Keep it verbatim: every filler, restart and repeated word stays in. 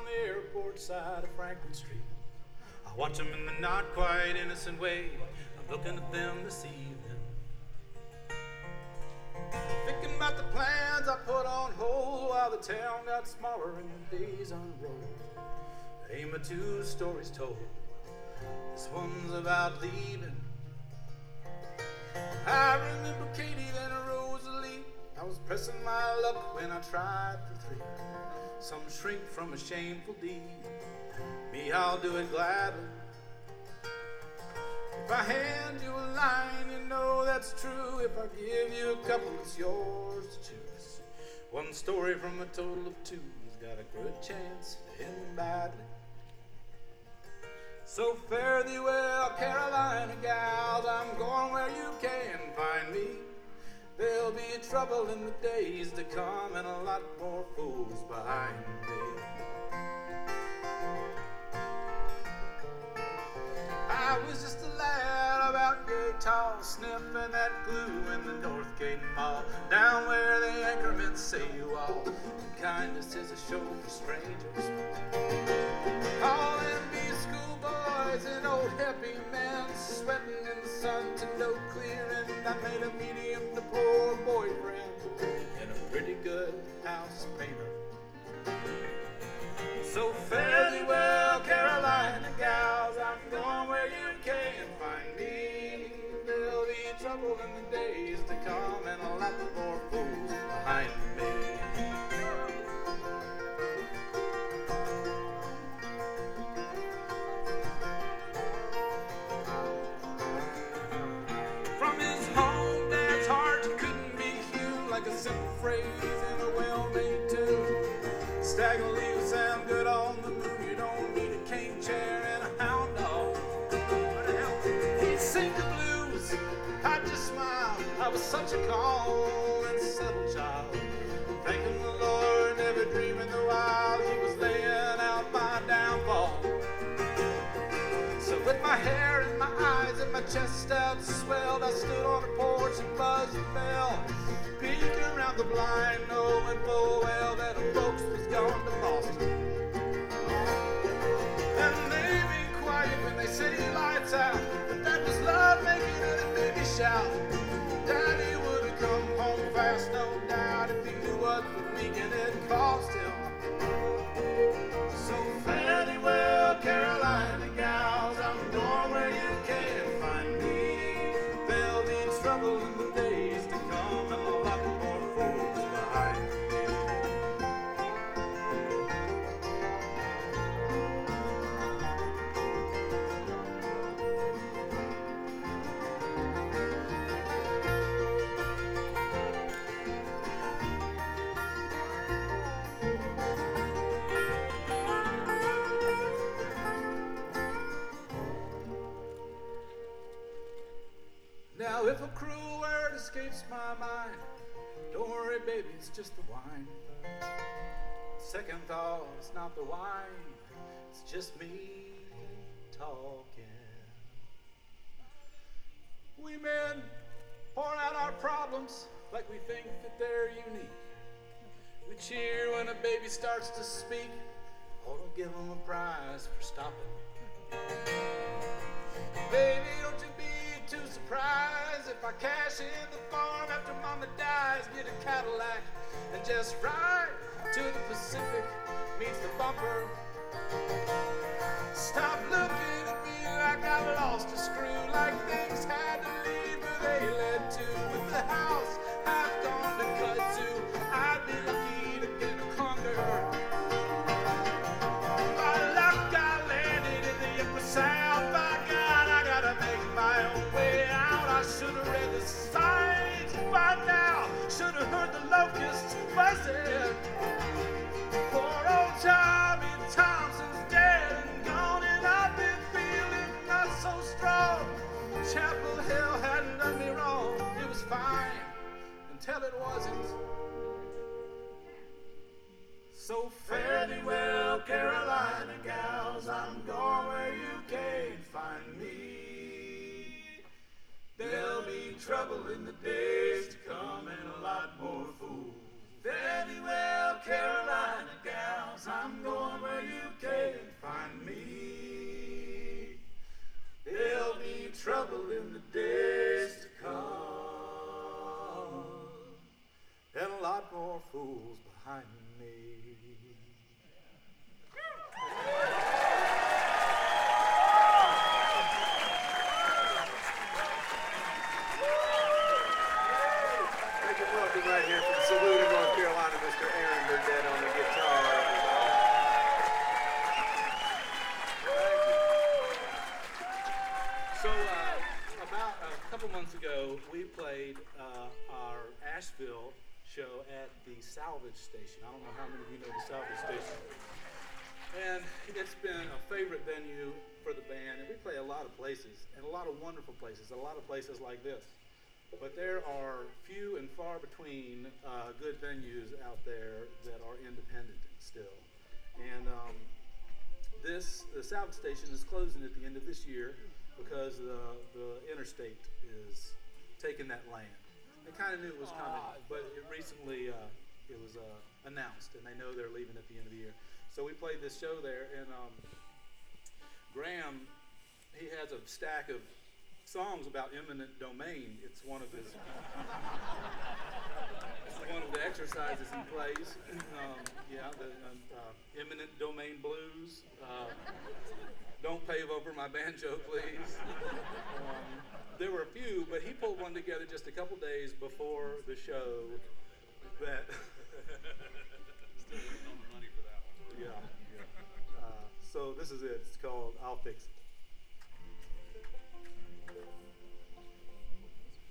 on the airport side of Franklin Street. I watch them in the not quite innocent way. I'm looking at them this evening, thinking about the plans I put on hold while the town got smaller and the days unrolled. There ain't but two stories told. This one's about leaving. I remember Katie, then Rosalie. I was pressing my luck when I tried for three. Some shrink from a shameful deed. Me, I'll do it gladly. If I hand you a line, you know that's true. If I give you a couple, it's yours to choose. One story from a total of two has got a good chance to end badly. So fare thee well, Carolina gals, I'm going where you can find me. There'll be trouble in the days to come and a lot more fools behind me. I was just a lad about yay tall, sniffing that glue in the North Gate Mall, down where the anchormen say you all, and kindness is a show for strangers. All them be schoolboys and old happy men, sweating in the sun to no clearing. I made a medium to poor boyfriend and a pretty good house painter. So fare thee well, Carolina gals, I'm going where you can find me. There'll be trouble in the days to come and a lot more fools behind me. From his home, Dad's heart couldn't be hewn like a simple phrase in a well-made tune. Stagger leaves sound good on the moon. You don't need a cane chair and a hound dog. What the hell? He'd sing the blues. I'd just smile. I was such a calm and settled child, thanking the Lord, never dreaming the while he was laying out my downfall. So with my hair and my eyes and my chest out swelled, I stood on the porch and buzzed the bell, peeking around the blind, knowing full well that the folks was gone to Boston. And they be quiet when they say lights out, but that was love making it a baby shout. Daddy would have come home fast, no doubt, if he knew what the weekend had cost him. So fare thee well, Carolina gals, I'm going where you can find me. There'll be trouble in the days to come and a lot more fools behind me. Now if a cruel word escapes my mind, don't worry baby, it's just the wine. Second thought, it's not the wine, it's just me talking. We men pour out our problems like we think that they're unique. We cheer when a baby starts to speak, or don't give them a prize for stopping. Baby, don't you be too surprised if I cash in the farm after mama dies, get a Cadillac and just ride to the Pacific, meets the bumper. Stop looking at me like I lost a screw, like things had to leave where they led to. With the house I've gone to kudzu, I'd be lucky to get a clunger. By luck I landed in the upper south. By God, I gotta make my own way out. I should have read the signs by now, should have heard the locusts buzzing. Poor old Tommy Thompson's dead and gone, and I've been feeling not so strong. Chapel Hill hadn't done me wrong, it was fine until it wasn't. So fare thee well, Carolina gals, I'm going where you can't find me. There'll be trouble in the days to come and a lot more fools. Fare thee well, Carolina gals, I'm going where you can't find me. There'll be trouble in the days to come, and a lot more fools behind me. Make it welcome right here from Saluda, North Carolina, Mister Aaron Burdett on the guitar. So, uh, about a couple months ago, we played uh, our Asheville show at the Salvage Station. I don't know how many of you know the Salvage Station. And it's been a favorite venue for the band, and we play a lot of places, and a lot of wonderful places, a lot of places like this. But there are few and far between uh, good venues out there that are independent still. And um, this, the Salvage Station is closing at the end of this year because the, the interstate is taking that land. They kind of knew it was coming, but it recently uh, it was uh, announced, and they know they're leaving at the end of the year. So we played this show there, and um, Graham, he has a stack of songs about eminent domain. It's one of his, it's one of the exercises he plays. Um, yeah, the um, uh, eminent domain blues. Uh, Don't pave over my banjo, please. Um, there were a few, but he pulled one together just a couple days before the show. That. Still waiting on the money for that one. Yeah. yeah. Uh, so this is it. It's called "I'll Fix It."